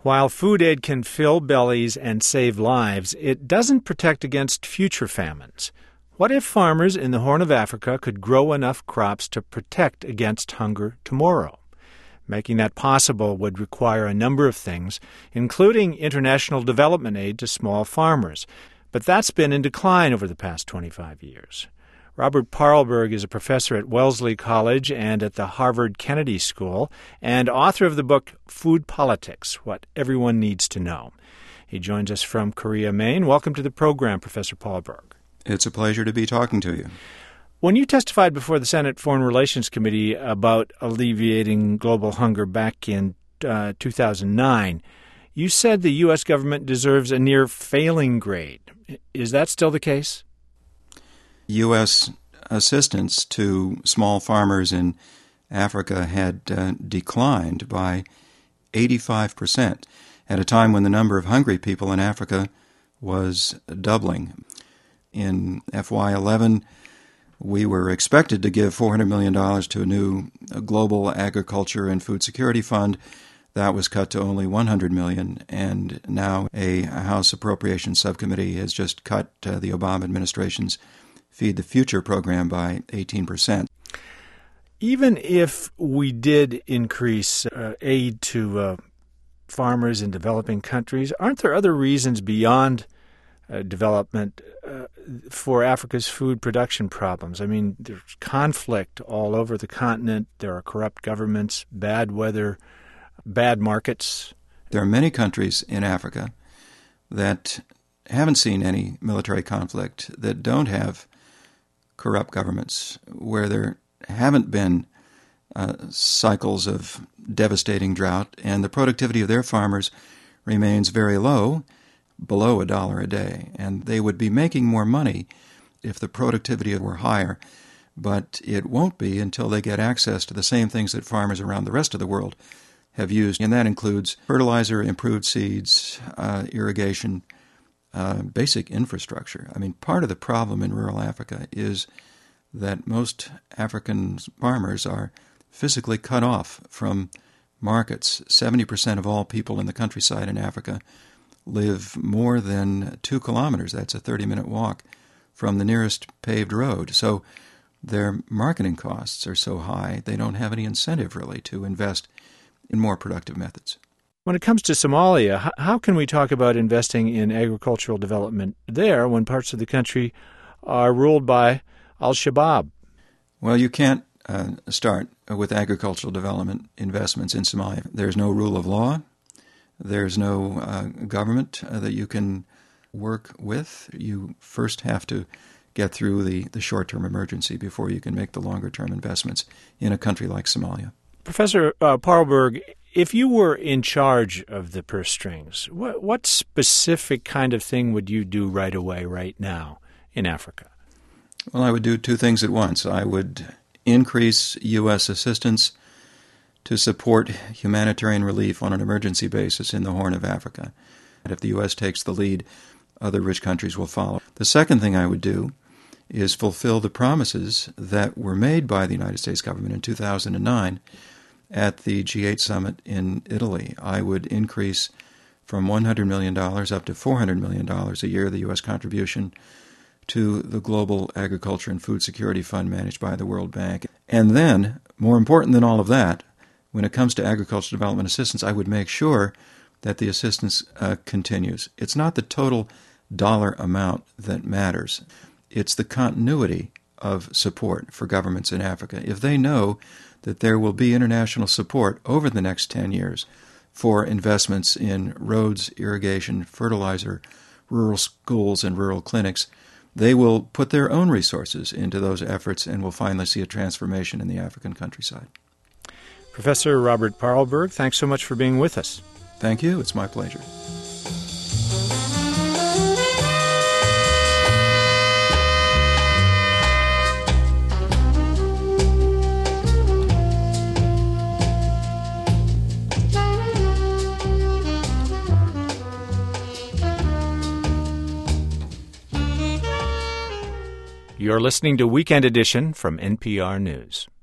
While food aid can fill bellies and save lives, it doesn't protect against future famines. What if farmers in the Horn of Africa could grow enough crops to protect against hunger tomorrow? Making that possible would require a number of things, including international development aid to small farmers. But that's been in decline over the past 25 years. Robert Paarlberg is a professor at Wellesley College and at the Harvard Kennedy School, and author of the book Food Politics, What Everyone Needs to Know. He joins us from Korea, Maine. Welcome to the program, Professor Paarlberg. It's a pleasure to be talking to you. When you testified before the Senate Foreign Relations Committee about alleviating global hunger back in 2009, you said the U.S. government deserves a near failing grade. Is that still the case? U.S. assistance to small farmers in Africa had declined by 85% at a time when the number of hungry people in Africa was doubling. In FY11, we were expected to give $400 million to a new global agriculture and food security fund. That was cut to only $100 million, and now a House Appropriations Subcommittee has just cut the Obama administration's Feed the Future program by 18%. Even if we did increase aid to farmers in developing countries, aren't there other reasons beyond development for Africa's food production problems? I mean, there's conflict all over the continent. There are corrupt governments, bad weather, bad markets. There are many countries in Africa that haven't seen any military conflict, that don't have corrupt governments, where there haven't been cycles of devastating drought, and the productivity of their farmers remains very low, below $1 a day. And they would be making more money if the productivity were higher, but it won't be until they get access to the same things that farmers around the rest of the world have used, and that includes fertilizer, improved seeds, irrigation, basic infrastructure. I mean, part of the problem in rural Africa is that most African farmers are physically cut off from markets. 70% of all people in the countryside in Africa live more than 2 kilometers. That's a 30-minute walk from the nearest paved road. So their marketing costs are so high, they don't have any incentive, really, to invest in more productive methods. When it comes to Somalia, how can we talk about investing in agricultural development there when parts of the country are ruled by al-Shabaab? Well, you can't start with agricultural development investments in Somalia. There's no rule of law. There's no government that you can work with. You first have to get through the short-term emergency before you can make the longer-term investments in a country like Somalia. Professor Paarlberg, if you were in charge of the purse strings, what specific kind of thing would you do right away, right now, in Africa? Well, I would do 2 things at once. I would increase U.S. assistance to support humanitarian relief on an emergency basis in the Horn of Africa. And if the U.S. takes the lead, other rich countries will follow. The second thing I would do is fulfill the promises that were made by the United States government in 2009 at the G8 summit in Italy. I would increase from $100 million up to $400 million a year the U.S. contribution to the Global Agriculture and Food Security Fund managed by the World Bank. And then, more important than all of that, when it comes to agricultural development assistance, I would make sure that the assistance continues. It's not the total dollar amount that matters. It's the continuity of support for governments in Africa. If they know that there will be international support over the next 10 years for investments in roads, irrigation, fertilizer, rural schools, and rural clinics, they will put their own resources into those efforts and will finally see a transformation in the African countryside. Professor Robert Paarlberg, thanks so much for being with us. Thank you. It's my pleasure. You're listening to Weekend Edition from NPR News.